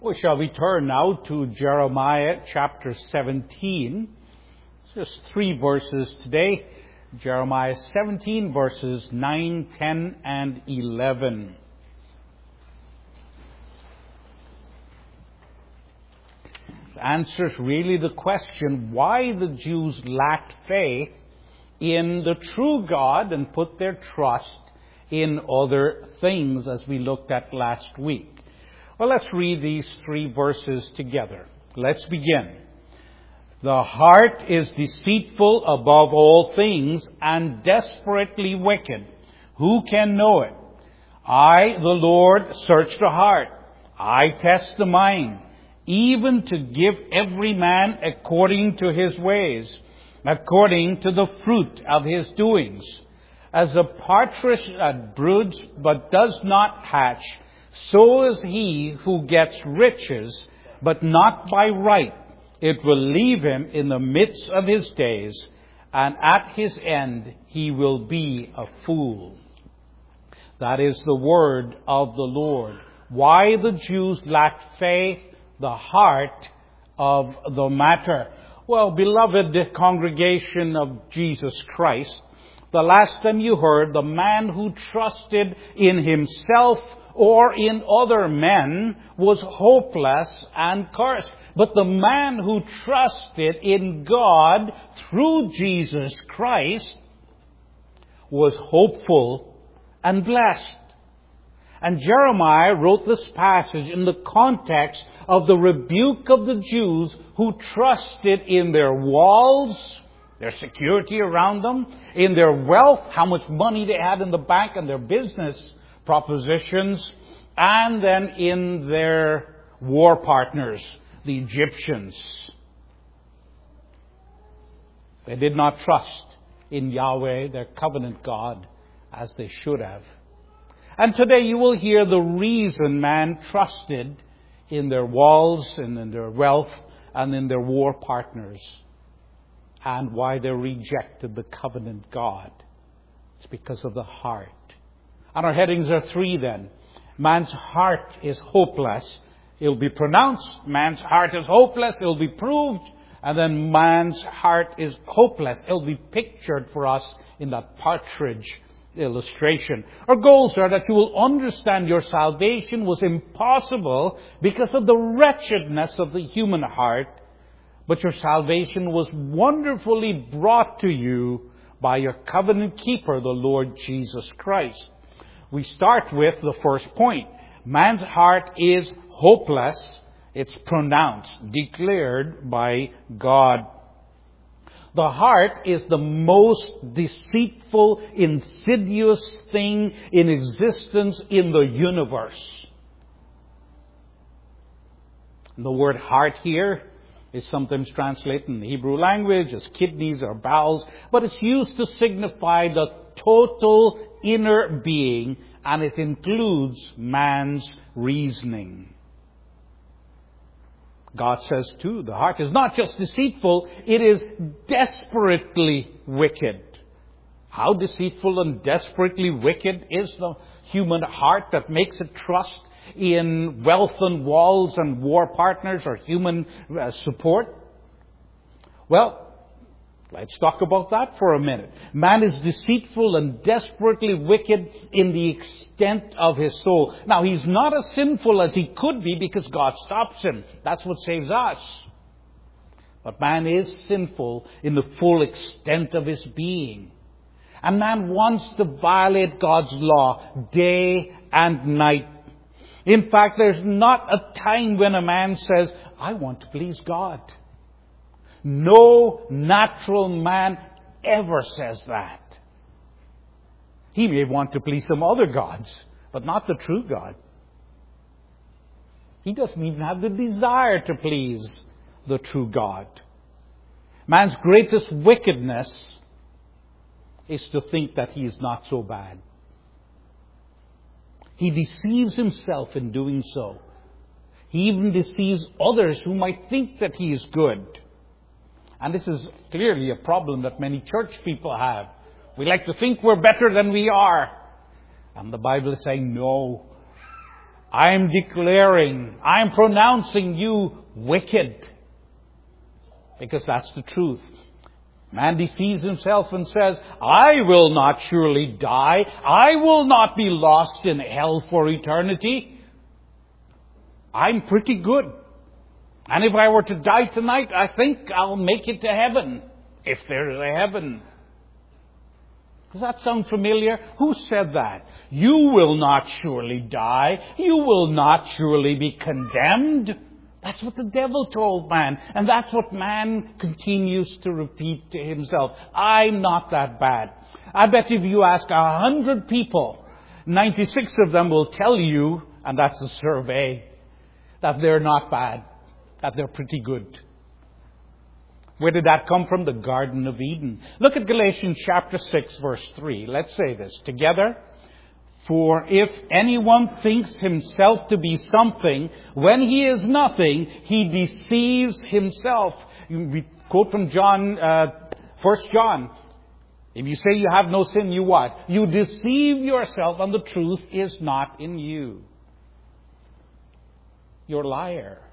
Well, shall we turn now to Jeremiah chapter 17? Just 3 verses today. Jeremiah 17 verses 9, 10, and 11. It answers really the question why the Jews lacked faith in the true God and put their trust in other things, as we looked at last week. Well, let's read these 3 verses together. Let's begin. The heart is deceitful above all things and desperately wicked. Who can know it? I, the Lord, search the heart. I test the mind, even to give every man according to his ways, according to the fruit of his doings. As a partridge that broods but does not hatch, so is he who gets riches, but not by right. It will leave him in the midst of his days, and at his end he will be a fool. That is the word of the Lord. Why the Jews lacked faith, the heart of the matter. Well, beloved congregation of Jesus Christ, the last time you heard, the man who trusted in himself or in other men was hopeless and cursed. But the man who trusted in God through Jesus Christ was hopeful and blessed. And Jeremiah wrote this passage in the context of the rebuke of the Jews who trusted in their walls, their security around them, in their wealth, how much money they had in the bank, and their business propositions, and then in their war partners, the Egyptians. They did not trust in Yahweh, their covenant God, as they should have. And today you will hear the reason man trusted in their walls and in their wealth and in their war partners, and why they rejected the covenant God. It's because of the heart. And our headings are 3 then. Man's heart is hopeless. It'll be pronounced. Man's heart is hopeless. It'll be proved. And then man's heart is hopeless. It'll be pictured for us in that partridge illustration. Our goals are that you will understand your salvation was impossible because of the wretchedness of the human heart, but your salvation was wonderfully brought to you by your covenant keeper, the Lord Jesus Christ. We start with the first point. Man's heart is hopeless. It's pronounced, declared by God. The heart is the most deceitful, insidious thing in existence in the universe. The word heart here is sometimes translated in the Hebrew language as kidneys or bowels, but it's used to signify the total inner being, and it includes man's reasoning. God says too, the heart is not just deceitful, it is desperately wicked. How deceitful and desperately wicked is the human heart that makes it trust in wealth and walls and war partners or human support? Well, let's talk about that for a minute. Man is deceitful and desperately wicked in the extent of his soul. Now, he's not as sinful as he could be because God stops him. That's what saves us. But man is sinful in the full extent of his being. And man wants to violate God's law day and night. In fact, there's not a time when a man says, I want to please God. No natural man ever says that. He may want to please some other gods, but not the true God. He doesn't even have the desire to please the true God. Man's greatest wickedness is to think that he is not so bad. He deceives himself in doing so. He even deceives others who might think that he is good. And this is clearly a problem that many church people have. We like to think we're better than we are. And the Bible is saying, no, I'm declaring, I'm pronouncing you wicked. Because that's the truth. Man deceives himself and says, I will not surely die. I will not be lost in hell for eternity. I'm pretty good. And if I were to die tonight, I think I'll make it to heaven. If there is a heaven. Does that sound familiar? Who said that? You will not surely die. You will not surely be condemned. That's what the devil told man. And that's what man continues to repeat to himself. I'm not that bad. I bet if you ask 100 people, 96 of them will tell you, and that's a survey, that they're not bad, that they're pretty good. Where did that come from? The Garden of Eden. Look at Galatians chapter 6, verse 3. Let's say this together. For if anyone thinks himself to be something, when he is nothing, he deceives himself. We quote from John, 1 John. If you say you have no sin, you what? You deceive yourself and the truth is not in you. You're a liar.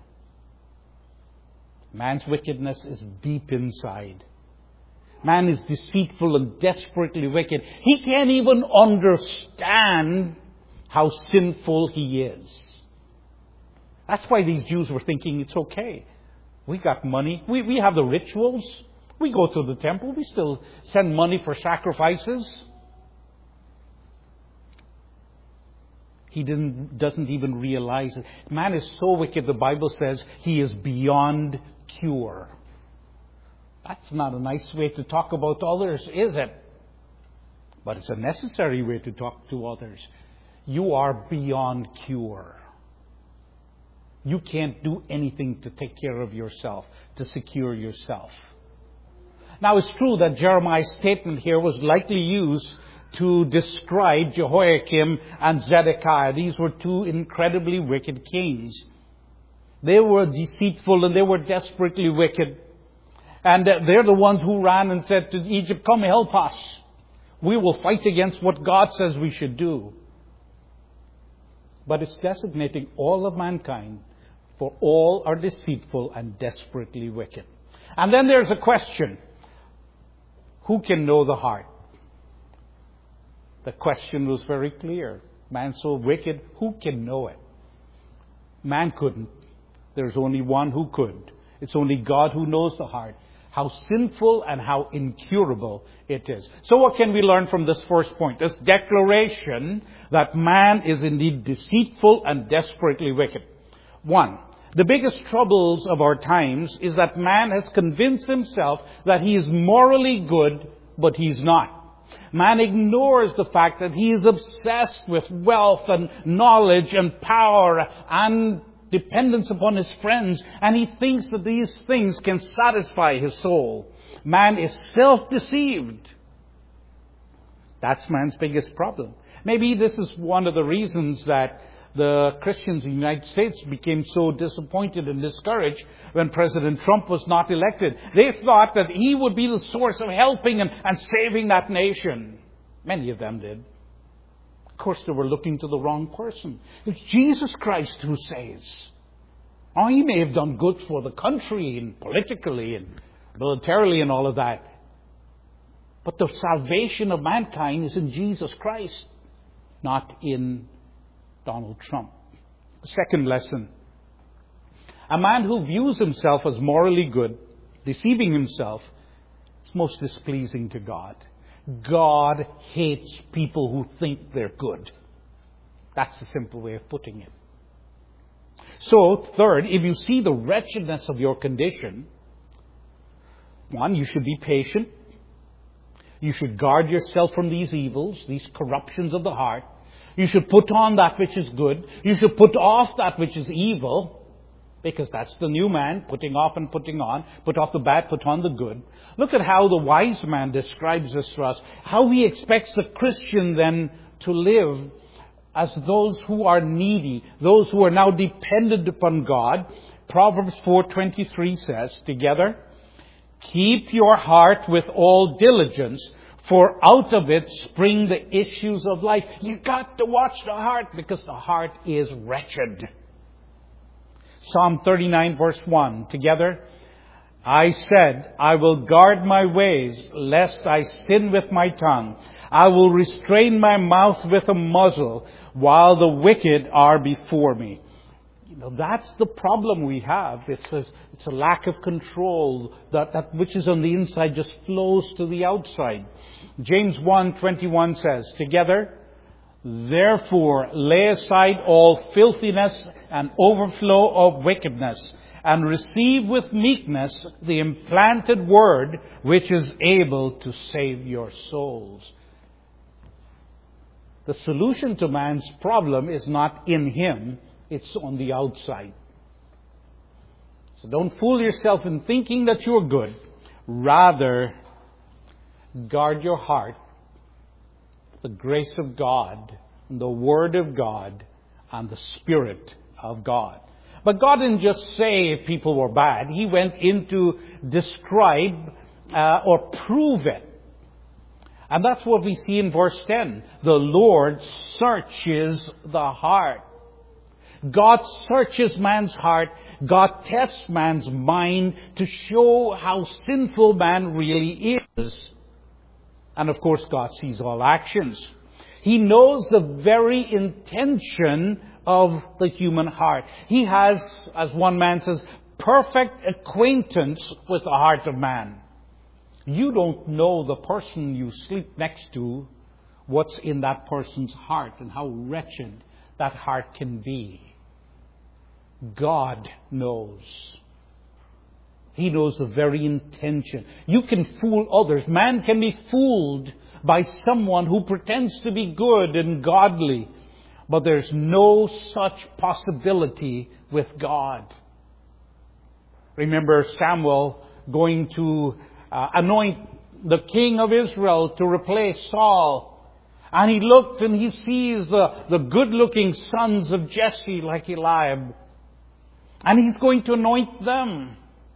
Man's wickedness is deep inside. Man is deceitful and desperately wicked. He can't even understand how sinful he is. That's why these Jews were thinking it's okay. We got money. We have the rituals. We go to the temple. We still send money for sacrifices. He doesn't even realize it. Man is so wicked, the Bible says, he is beyond cure. That's not a nice way to talk about others, is it? But it's a necessary way to talk to others. You are beyond cure. You can't do anything to take care of yourself, to secure yourself. Now, it's true that Jeremiah's statement here was likely used to describe Jehoiakim and Zedekiah. These were two incredibly wicked kings. They were deceitful and they were desperately wicked. And they're the ones who ran and said to Egypt, come help us. We will fight against what God says we should do. But it's designating all of mankind, for all are deceitful and desperately wicked. And then there's a question. Who can know the heart? The question was very clear. Man so wicked, who can know it? Man couldn't. There's only one who could. It's only God who knows the heart. How sinful and how incurable it is. So what can we learn from this first point? This declaration that man is indeed deceitful and desperately wicked. One, the biggest troubles of our times is that man has convinced himself that he is morally good, but he's not. Man ignores the fact that he is obsessed with wealth and knowledge and power and dependence upon his friends, and he thinks that these things can satisfy his soul. Man is self-deceived. That's man's biggest problem. Maybe this is one of the reasons that the Christians in the United States became so disappointed and discouraged when President Trump was not elected. They thought that he would be the source of helping and saving that nation. Many of them did. Of course, they were looking to the wrong person. It's Jesus Christ who saves. Oh, he may have done good for the country and politically and militarily and all of that. But the salvation of mankind is in Jesus Christ, not in Donald Trump. Second lesson. A man who views himself as morally good, deceiving himself, is most displeasing to God. God hates people who think they're good. That's the simple way of putting it. So, third, if you see the wretchedness of your condition, one, you should be patient. You should guard yourself from these evils, these corruptions of the heart. You should put on that which is good. You should put off that which is evil. Because that's the new man, putting off and putting on. Put off the bad, put on the good. Look at how the wise man describes this for us. How he expects the Christian then to live as those who are needy. Those who are now dependent upon God. Proverbs 4:23 says, together, keep your heart with all diligence, For out of it spring the issues of life. You got to watch the heart because the heart is wretched. Psalm 39 verse 1. Together. I said, I will guard my ways, lest I sin with my tongue. I will restrain my mouth with a muzzle, while the wicked are before me. That's the problem we have. It's a lack of control. That which is on the inside just flows to the outside. James 1:21 says, together, therefore lay aside all filthiness and overflow of wickedness, and receive with meekness the implanted word which is able to save your souls. The solution to man's problem is not in him, it's on the outside. So don't fool yourself in thinking that you're good. Rather, guard your heart, the grace of God, the Word of God, and the Spirit of God. But God didn't just say if people were bad. He went in to describe or prove it. And that's what we see in verse 10. The Lord searches the heart. God searches man's heart. God tests man's mind to show how sinful man really is. And of course, God sees all actions. He knows the very intention of the human heart. He has, as one man says, perfect acquaintance with the heart of man. You don't know the person you sleep next to, what's in that person's heart and how wretched that heart can be. God knows. He knows the very intention. You can fool others. Man can be fooled by someone who pretends to be good and godly. But there's no such possibility with God. Remember Samuel going to anoint the king of Israel to replace Saul. And he looked and he sees the good-looking sons of Jesse like Eliab. And he's going to anoint them.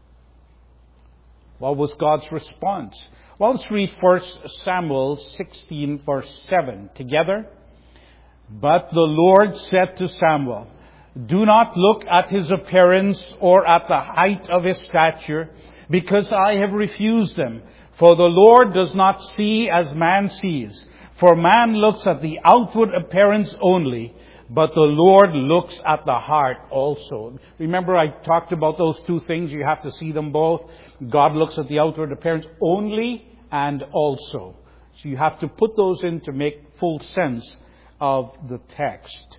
What was God's response? Well, let's read 1 Samuel 16 verse 7 together. But the Lord said to Samuel, do not look at his appearance or at the height of his stature, because I have refused him. For the Lord does not see as man sees. For man looks at the outward appearance only, but the Lord looks at the heart also. Remember I talked about those two things. You have to see them both. God looks at the outward appearance only and also. So you have to put those in to make full sense of the text.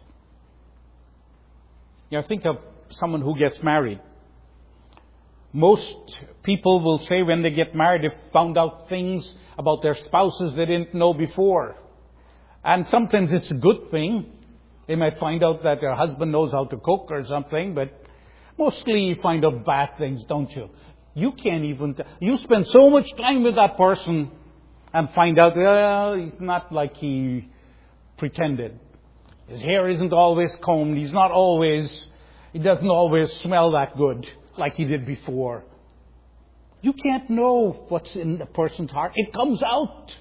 Think of someone who gets married. Most people will say when they get married, they've found out things about their spouses they didn't know before. And sometimes it's a good thing. They might find out that their husband knows how to cook or something, but mostly you find out bad things, don't you? You can't even... You spend so much time with that person and find out, well, he's not like he pretended. His hair isn't always combed. He doesn't always smell that good like he did before. You can't know what's in a person's heart. It comes out.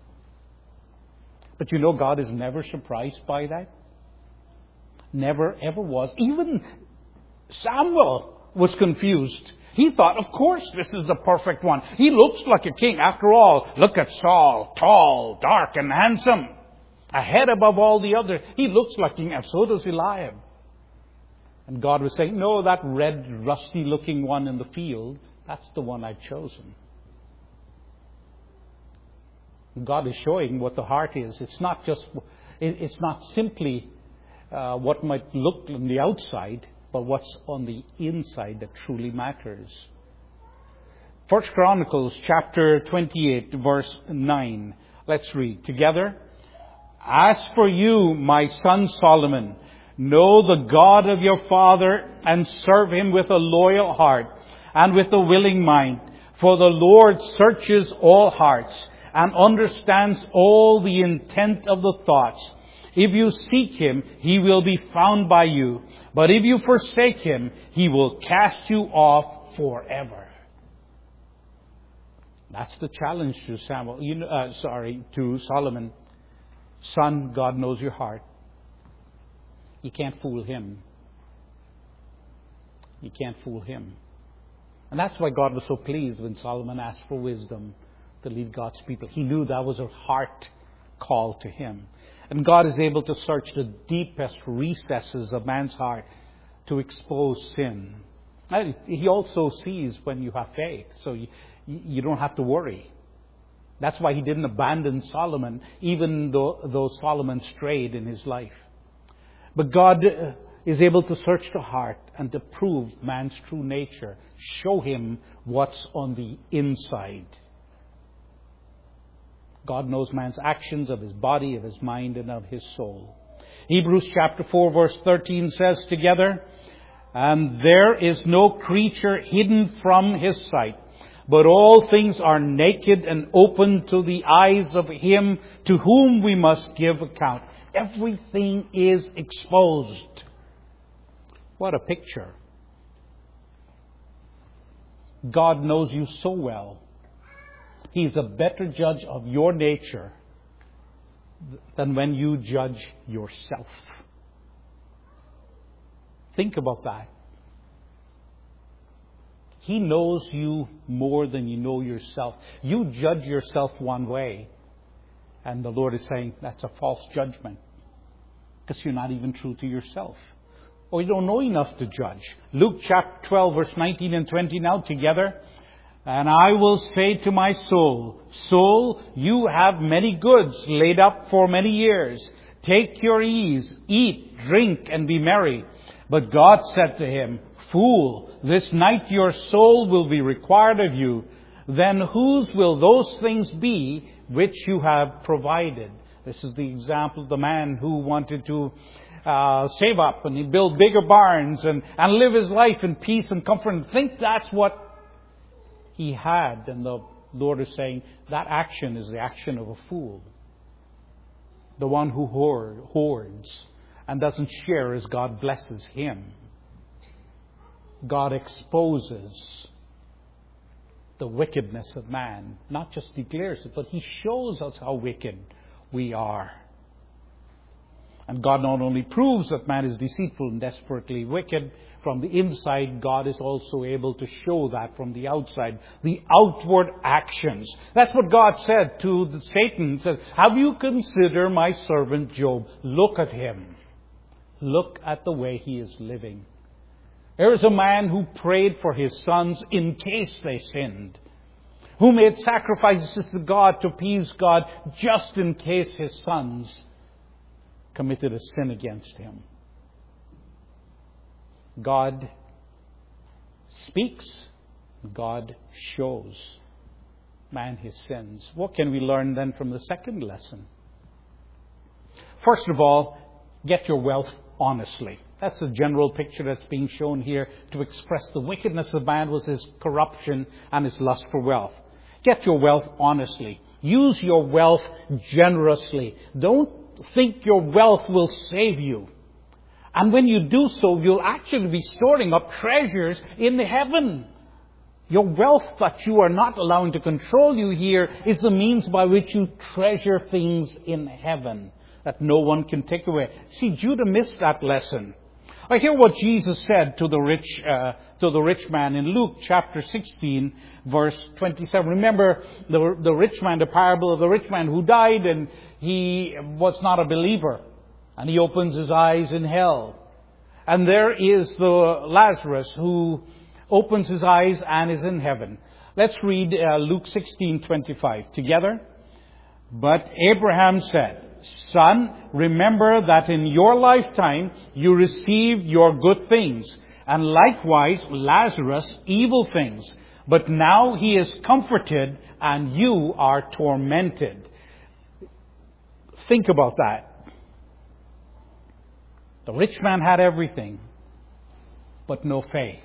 But God is never surprised by that. Never ever was. Even Samuel was confused. He thought, of course, this is the perfect one. He looks like a king. After all, look at Saul, tall, dark, and handsome. A head above all the others. He looks like king, and so does Eliab. And God was saying, no, that red, rusty-looking one in the field, that's the one I've chosen. God is showing what the heart is. It's not simply what might look on the outside, but what's on the inside that truly matters. 1 Chronicles chapter 28, verse 9. Let's read together. As for you, my son Solomon, know the God of your father and serve him with a loyal heart and with a willing mind. For the Lord searches all hearts and understands all the intent of the thoughts. If you seek him, he will be found by you. But if you forsake him, he will cast you off forever. That's the challenge to to Solomon. Son, God knows your heart. You can't fool Him. You can't fool Him. And that's why God was so pleased when Solomon asked for wisdom to lead God's people. He knew that was a heart call to Him. And God is able to search the deepest recesses of man's heart to expose sin. And He also sees when you have faith, so you don't have to worry. That's why He didn't abandon Solomon, even though Solomon strayed in his life. But God is able to search the heart and to prove man's true nature, show him what's on the inside. God knows man's actions, of his body, of his mind, and of his soul. Hebrews chapter 4 verse 13 says together, "And there is no creature hidden from His sight, but all things are naked and open to the eyes of Him to whom we must give account." Everything is exposed. What a picture. God knows you so well. He's a better judge of your nature than when you judge yourself. Think about that. He knows you more than you know yourself. You judge yourself one way, and the Lord is saying that's a false judgment because you're not even true to yourself. Or you don't know enough to judge. Luke chapter 12 verse 19 and 20 now together. "And I will say to my soul, Soul, you have many goods laid up for many years. Take your ease, eat, drink, and be merry. But God said to him, Fool, this night your soul will be required of you. Then whose will those things be which you have provided?" This is the example of the man who wanted to save up and he build bigger barns and live his life in peace and comfort and think that's what he had. And the Lord is saying that action is the action of a fool. The one who hoards and doesn't share as God blesses him. God exposes the wickedness of man. Not just declares it, but He shows us how wicked we are. And God not only proves that man is deceitful and desperately wicked from the inside, God is also able to show that from the outside. The outward actions. That's what God said to Satan. He said, "Have you considered my servant Job? Look at him. Look at the way he is living. There is a man who prayed for his sons in case they sinned, who made sacrifices to God to appease God just in case his sons committed a sin against him." God speaks, God shows man his sins. What can we learn then from the second lesson? First of all, get your wealth honestly. That's the general picture that's being shown here to express the wickedness of man was his corruption and his lust for wealth. Get your wealth honestly. Use your wealth generously. Don't think your wealth will save you. And when you do so, you'll actually be storing up treasures in heaven. Your wealth that you are not allowing to control you here is the means by which you treasure things in heaven that no one can take away. See, Judah missed that lesson. I hear what Jesus said to the rich man in Luke chapter 16, verse 27. Remember the rich man, the parable of the rich man who died and he was not a believer. And he opens his eyes in hell. And there is the Lazarus who opens his eyes and is in heaven. Let's read Luke 16:25 together. "But Abraham said, Son, remember that in your lifetime you received your good things, and likewise Lazarus evil things. But now he is comforted and you are tormented." Think about that. The rich man had everything, but no faith.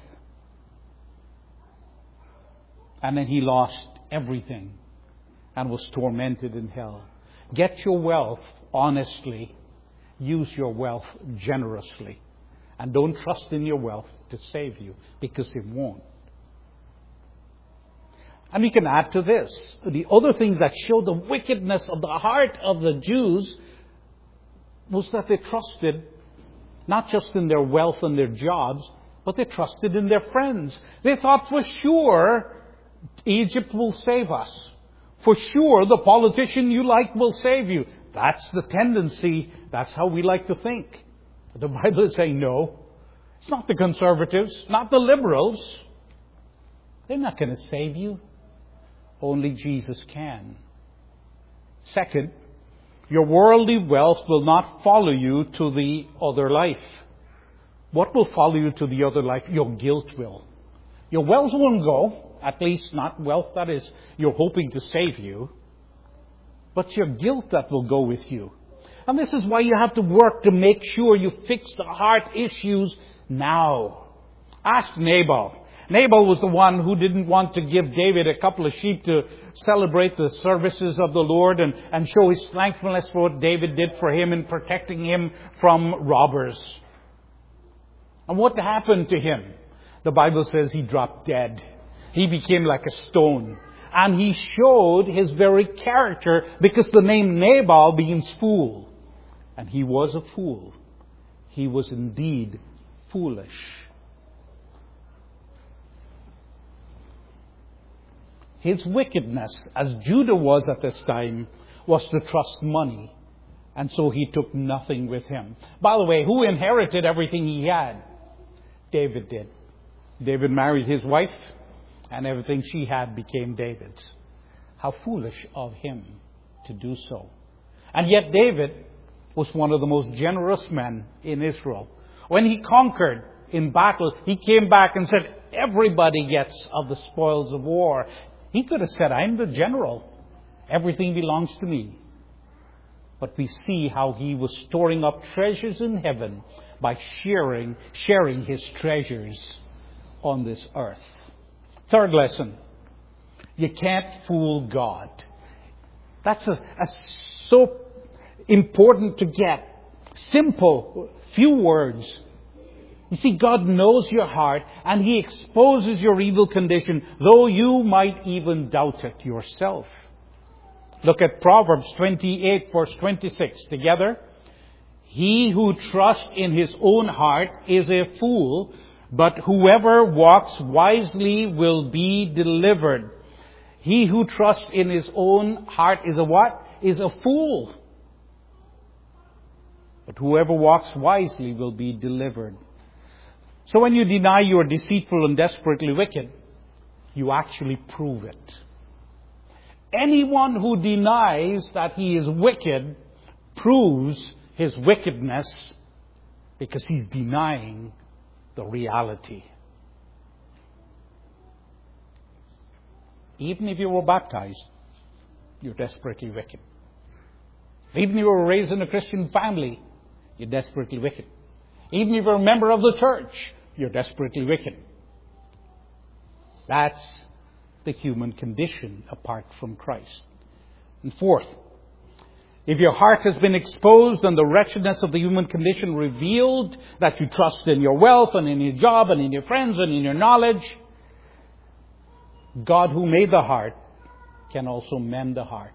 And then he lost everything and was tormented in hell. Get your wealth honestly. Use your wealth generously. And don't trust in your wealth to save you, because it won't. And we can add to this, the other things that show the wickedness of the heart of the Jews was that they trusted not just in their wealth and their jobs, but they trusted in their friends. They thought for sure Egypt will save us. For sure the politician you like will save you. That's the tendency. That's how we like to think. The Bible is saying no. It's not the conservatives, not the liberals. They're not going to save you. Only Jesus can. Second, your worldly wealth will not follow you to the other life. What will follow you to the other life? Your guilt will. Your wealth won't go, at least not wealth that is you're hoping to save you, but your guilt that will go with you. And this is why you have to work to make sure you fix the heart issues now. Ask Nabal. Nabal was the one who didn't want to give David a couple of sheep to celebrate the services of the Lord and show his thankfulness for what David did for him in protecting him from robbers. And what happened to him? The Bible says he dropped dead. He became like a stone. And he showed his very character because the name Nabal means fool. And he was a fool. He was indeed foolish. His wickedness, as Judah was at this time, was to trust money. And so he took nothing with him. By the way, who inherited everything he had? David did. David married his wife, and everything she had became David's. How foolish of him to do so. And yet David was one of the most generous men in Israel. When he conquered in battle, he came back and said, everybody gets of the spoils of war. He could have said, I'm the general. Everything belongs to me. But we see how he was storing up treasures in heaven by sharing his treasures on this earth. Third lesson. You can't fool God. That's so important to get. Simple, few words. You see, God knows your heart and He exposes your evil condition, though you might even doubt it yourself. Look at Proverbs 28, verse 26 together. He who trusts in his own heart is a fool, but whoever walks wisely will be delivered. He who trusts in his own heart is a what? Is a fool. But whoever walks wisely will be delivered. So when you deny you are deceitful and desperately wicked, you actually prove it. Anyone who denies that he is wicked proves his wickedness because he's denying the reality. Even if you were baptized, you're desperately wicked. Even if you were raised in a Christian family, you're desperately wicked. Even if you're a member of the church, you're desperately wicked. That's the human condition apart from Christ. And fourth, if your heart has been exposed and the wretchedness of the human condition revealed, that you trust in your wealth and in your job and in your friends and in your knowledge, God who made the heart can also mend the heart.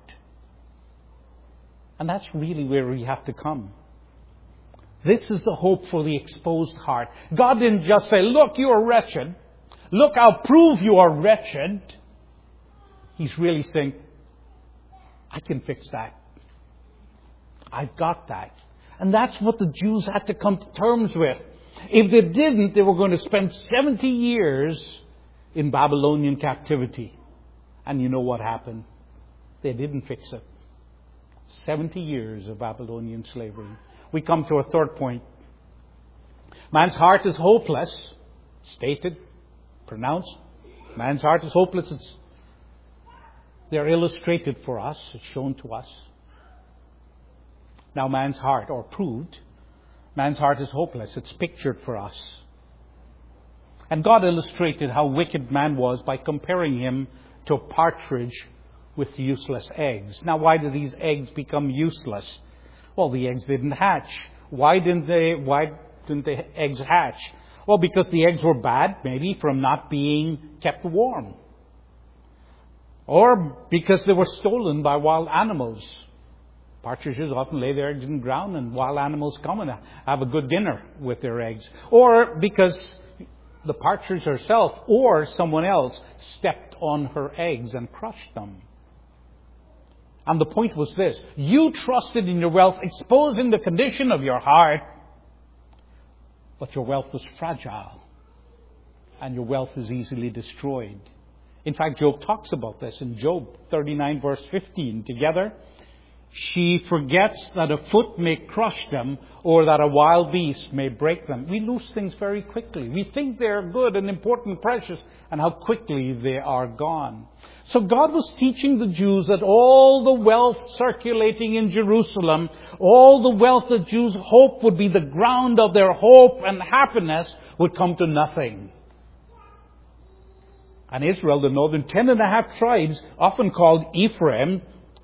And that's really where we have to come. This is the hope for the exposed heart. God didn't just say, look, you are wretched. Look, I'll prove you are wretched. He's really saying, I can fix that. I've got that. And that's what the Jews had to come to terms with. If they didn't, they were going to spend 70 years in Babylonian captivity. And you know what happened? They didn't fix it. 70 years of Babylonian slavery. We come to a third point. Man's heart is hopeless. Stated, pronounced. Man's heart is hopeless. They're illustrated for us. It's shown to us. Now man's heart, or proved, man's heart is hopeless. It's pictured for us. And God illustrated how wicked man was by comparing him to a partridge with useless eggs. Now why did these eggs become useless? Well, the eggs didn't hatch. Why didn't the eggs hatch? Well, because the eggs were bad, maybe, from not being kept warm. Or because they were stolen by wild animals. Partridges often lay their eggs in the ground and wild animals come and have a good dinner with their eggs. Or because the partridge herself or someone else stepped on her eggs and crushed them. And the point was this: you trusted in your wealth, exposing the condition of your heart, but your wealth was fragile, and your wealth is easily destroyed. In fact, Job talks about this in Job 39 verse 15. Together, she forgets that a foot may crush them, or that a wild beast may break them. We lose things very quickly. We think they're good and important, precious, and how quickly they are gone. So God was teaching the Jews that all the wealth circulating in Jerusalem, all the wealth that Jews hoped would be the ground of their hope and happiness, would come to nothing. And Israel, the northern 10.5 tribes, often called Ephraim,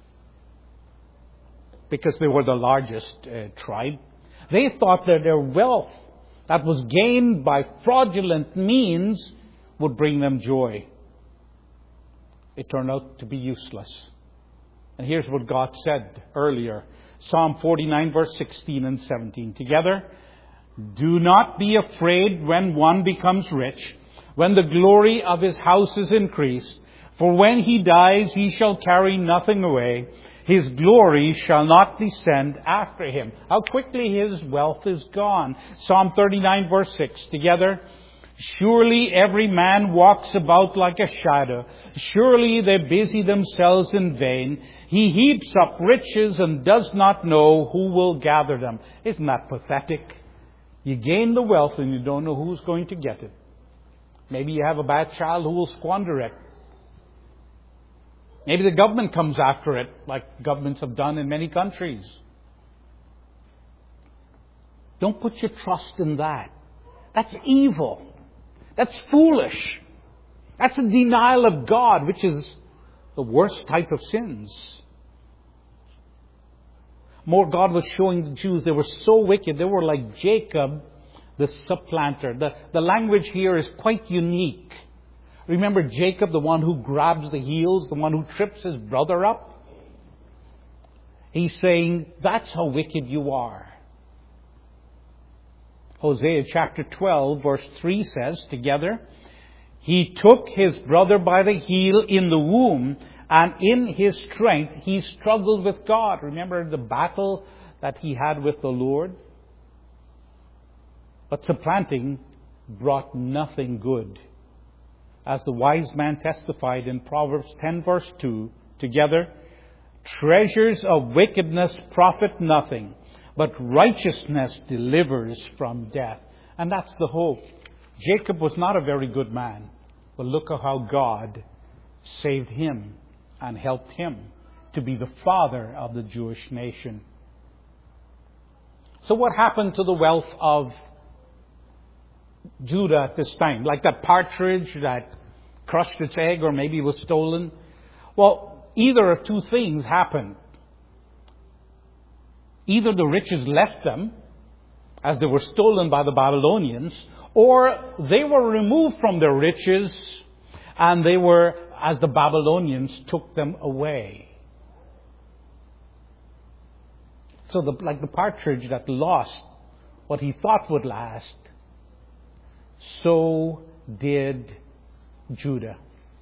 because they were the largest tribe, they thought that their wealth that was gained by fraudulent means would bring them joy. It turned out to be useless. And here's what God said earlier. Psalm 49 verse 16 and 17. Together, do not be afraid when one becomes rich, when the glory of his house is increased. For when he dies, he shall carry nothing away. His glory shall not descend after him. How quickly his wealth is gone. Psalm 39 verse 6. Together, surely every man walks about like a shadow. Surely they busy themselves in vain. He heaps up riches and does not know who will gather them. Isn't that pathetic? You gain the wealth and you don't know who's going to get it. Maybe you have a bad child who will squander it. Maybe the government comes after it, like governments have done in many countries. Don't put your trust in that. That's evil. That's foolish. That's a denial of God, which is the worst type of sins. More, God was showing the Jews they were so wicked. They were like Jacob, the supplanter. The language here is quite unique. Remember Jacob, the one who grabs the heels, the one who trips his brother up? He's saying, that's how wicked you are. Hosea chapter 12 verse 3 says, together, he took his brother by the heel in the womb, and in his strength he struggled with God. Remember the battle that he had with the Lord? But supplanting brought nothing good. As the wise man testified in Proverbs 10 verse 2, together, treasures of wickedness profit nothing, but righteousness delivers from death. And that's the hope. Jacob was not a very good man, but look at how God saved him and helped him to be the father of the Jewish nation. So what happened to the wealth of Judah at this time? Like that partridge that crushed its egg or maybe was stolen? Well, either of two things happened. Either the riches left them as they were stolen by the Babylonians, or they were removed from their riches and they were as the Babylonians took them away. So like the partridge that lost what he thought would last, so did Judah.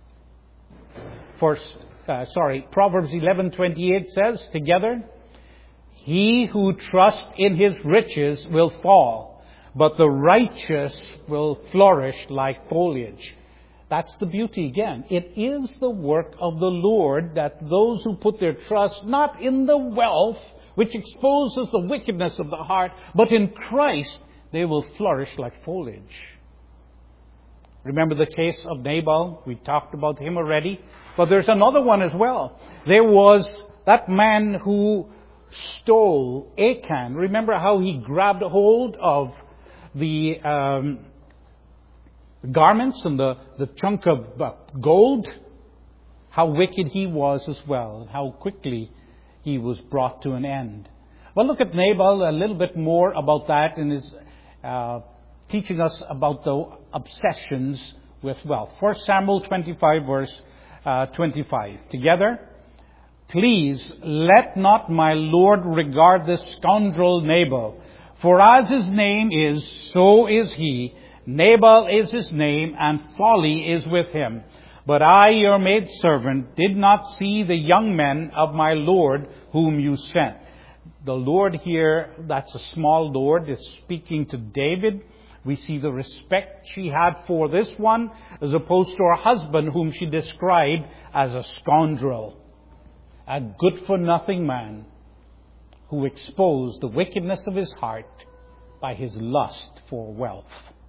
Proverbs 11:28 says, together, he who trusts in his riches will fall, but the righteous will flourish like foliage. That's the beauty again. It is the work of the Lord that those who put their trust not in the wealth, which exposes the wickedness of the heart, but in Christ, they will flourish like foliage. Remember the case of Nabal? We talked about him already. But there's another one as well. There was that man who stole Achan. Remember how he grabbed a hold of the garments and the chunk of gold? How wicked he was as well, and how quickly he was brought to an end. Well, look at Nabal a little bit more about that in his teaching us about the obsessions with wealth. 1 Samuel 25 verse 25. Together. Please let not my Lord regard this scoundrel Nabal. For as his name is, so is he. Nabal is his name, and folly is with him. But I, your maidservant, did not see the young men of my Lord whom you sent. The Lord here, that's a small Lord, is speaking to David. We see the respect she had for this one, as opposed to her husband, whom she described as a scoundrel. A good-for-nothing man who exposed the wickedness of his heart by his lust for wealth.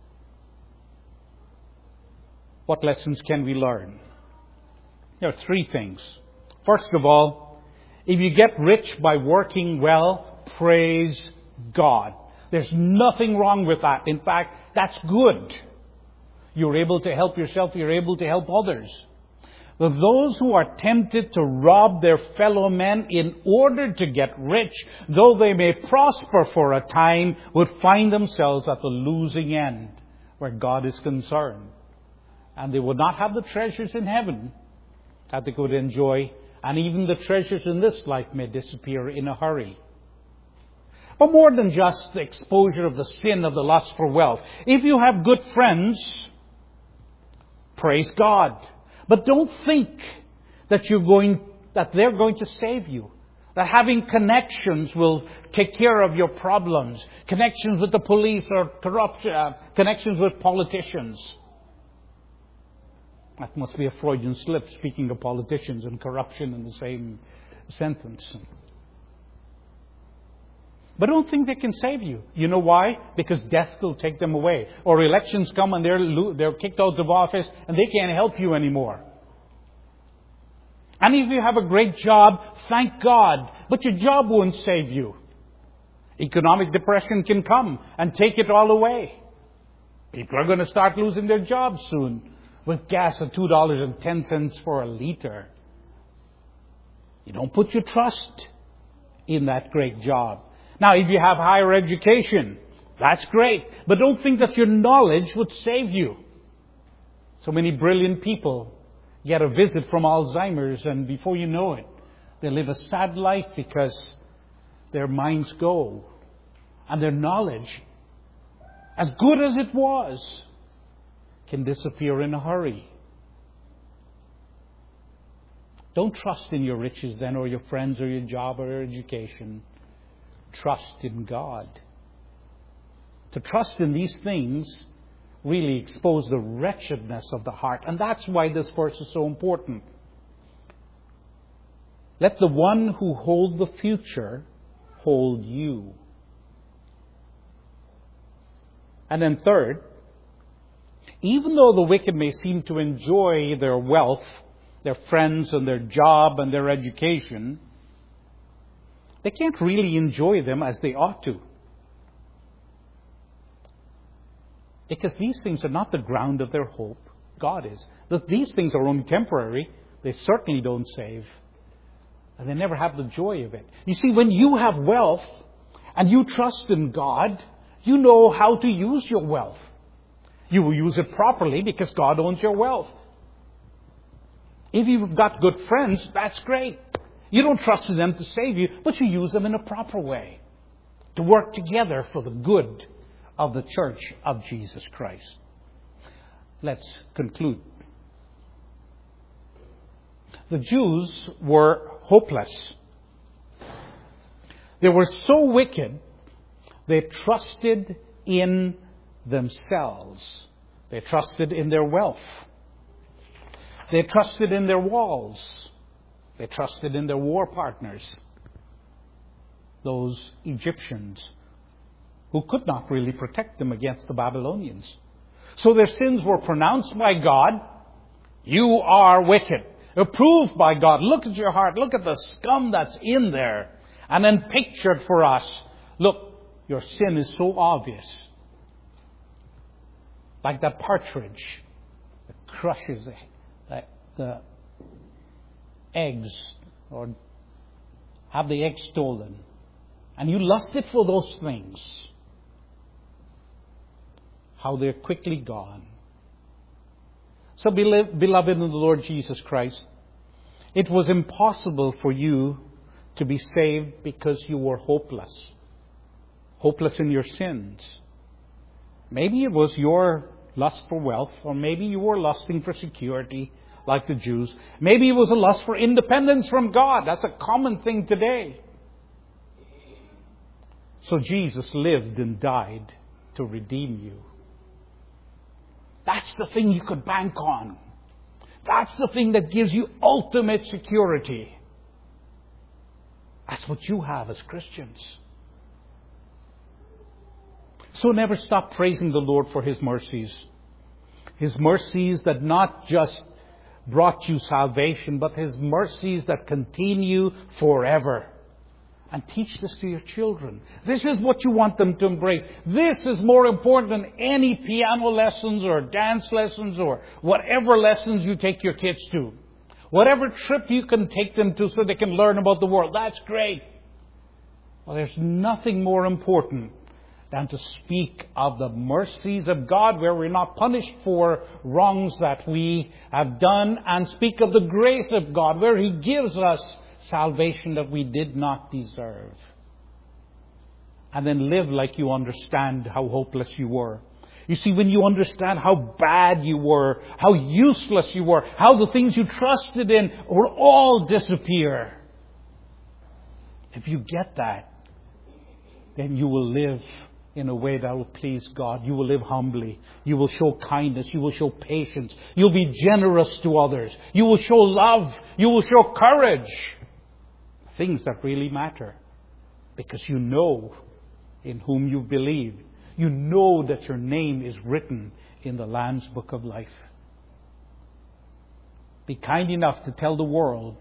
What lessons can we learn? There are three things. First of all, if you get rich by working well, praise God. There's nothing wrong with that. In fact, that's good. You're able to help yourself, you're able to help others. But those who are tempted to rob their fellow men in order to get rich, though they may prosper for a time, would find themselves at the losing end where God is concerned. And they would not have the treasures in heaven that they could enjoy, and even the treasures in this life may disappear in a hurry. But more than just the exposure of the sin of the lust for wealth, if you have good friends, praise God. But don't think that they're going to save you. That having connections will take care of your problems. Connections with the police or connections with politicians. That must be a Freudian slip, speaking of politicians and corruption in the same sentence. But don't think they can save you. You know why? Because death will take them away. Or elections come and they're kicked out of office and they can't help you anymore. And if you have a great job, thank God. But your job won't save you. Economic depression can come and take it all away. People are going to start losing their jobs soon with gas at $2.10 for a liter. You don't put your trust in that great job. Now, if you have higher education, that's great. But don't think that your knowledge would save you. So many brilliant people get a visit from Alzheimer's, and before you know it, they live a sad life because their minds go. And their knowledge, as good as it was, can disappear in a hurry. Don't trust in your riches then, or your friends, or your job, or your education. Trust in God. To trust in these things really expose the wretchedness of the heart. And that's why this verse is so important. Let the one who holds the future hold you. And then third, even though the wicked may seem to enjoy their wealth, their friends and their job and their education, they can't really enjoy them as they ought to. Because these things are not the ground of their hope. God is. That these things are only temporary. They certainly don't save. And they never have the joy of it. You see, when you have wealth and you trust in God, you know how to use your wealth. You will use it properly because God owns your wealth. If you've got good friends, that's great. You don't trust in them to save you, but you use them in a proper way. To work together for the good of the church of Jesus Christ. Let's conclude. The Jews were hopeless. They were so wicked, they trusted in themselves. They trusted in their wealth. They trusted in their walls. They trusted in their war partners, those Egyptians who could not really protect them against the Babylonians. So their sins were pronounced by God. You are wicked. Approved by God. Look at your heart. Look at the scum that's in there. And then pictured for us. Look, your sin is so obvious. Like that partridge that crushes the eggs or have the eggs stolen. And you lusted for those things. How they're quickly gone. So, beloved in the Lord Jesus Christ, it was impossible for you to be saved because you were hopeless. Hopeless in your sins. Maybe it was your lust for wealth, or maybe you were lusting for security, like the Jews. Maybe it was a lust for independence from God. That's a common thing today. So Jesus lived and died to redeem you. That's the thing you could bank on. That's the thing that gives you ultimate security. That's what you have as Christians. So never stop praising the Lord for His mercies. His mercies that not just brought you salvation, but His mercies that continue forever. And teach this to your children. This is what you want them to embrace. This is more important than any piano lessons or dance lessons or whatever lessons you take your kids to. Whatever trip you can take them to so they can learn about the world. That's great. Well, there's nothing more important than to speak of the mercies of God where we're not punished for wrongs that we have done, and speak of the grace of God where He gives us salvation that we did not deserve. And then live like you understand how hopeless you were. You see, when you understand how bad you were, how useless you were, how the things you trusted in will all disappear. If you get that, then you will live in a way that will please God. You will live humbly. You will show kindness. You will show patience. You'll be generous to others. You will show love. You will show courage. Things that really matter. Because you know in whom you believe. You know that your name is written in the Lamb's Book of Life. Be kind enough to tell the world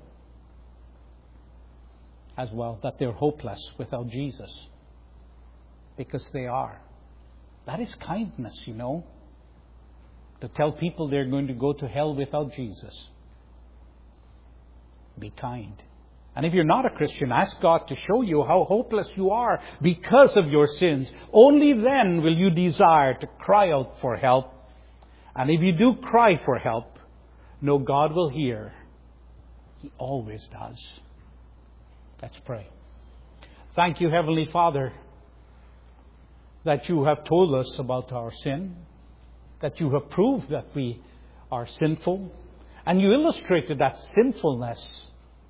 as well that they're hopeless without Jesus. Because they are. That is kindness, you know. To tell people they're going to go to hell without Jesus. Be kind. And if you're not a Christian, ask God to show you how hopeless you are because of your sins. Only then will you desire to cry out for help. And if you do cry for help, know God will hear. He always does. Let's pray. Thank you, Heavenly Father, that you have told us about our sin, that you have proved that we are sinful, and you illustrated that sinfulness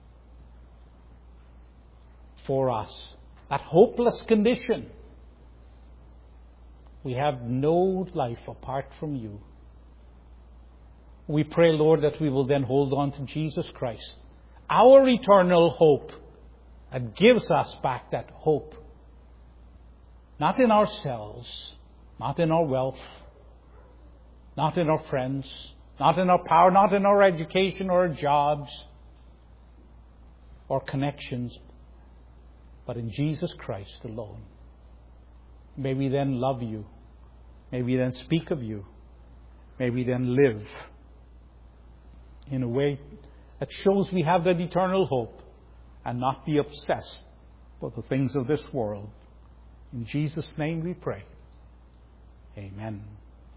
for us, that hopeless condition. We have no life apart from you. We pray, Lord, that we will then hold on to Jesus Christ, our eternal hope, that gives us back that hope. Not in ourselves, not in our wealth, not in our friends, not in our power, not in our education or our jobs or connections, but in Jesus Christ alone. May we then love you. May we then speak of you. May we then live in a way that shows we have that eternal hope and not be obsessed with the things of this world. In Jesus' name we pray. Amen.